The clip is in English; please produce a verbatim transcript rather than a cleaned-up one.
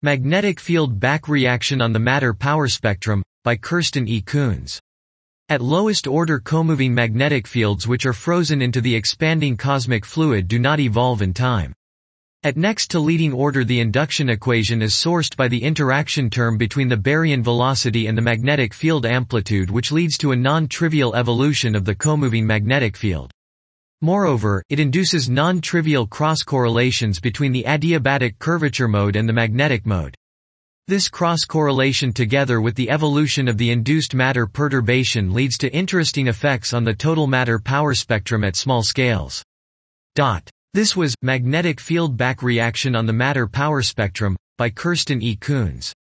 Magnetic field back reaction on the matter-power spectrum, by Kirsten E. Coons. At lowest order, comoving magnetic fields which are frozen into the expanding cosmic fluid do not evolve in time. At next to leading order, the induction equation is sourced by the interaction term between the baryon velocity and the magnetic field amplitude, which leads to a non-trivial evolution of the comoving magnetic field. Moreover, it induces non-trivial cross-correlations between the adiabatic curvature mode and the magnetic mode. This cross-correlation, together with the evolution of the induced matter perturbation, leads to interesting effects on the total matter-power spectrum at small scales. This was Magnetic Field Back Reaction on the Matter-Power Spectrum, by Kirsten E. Coons.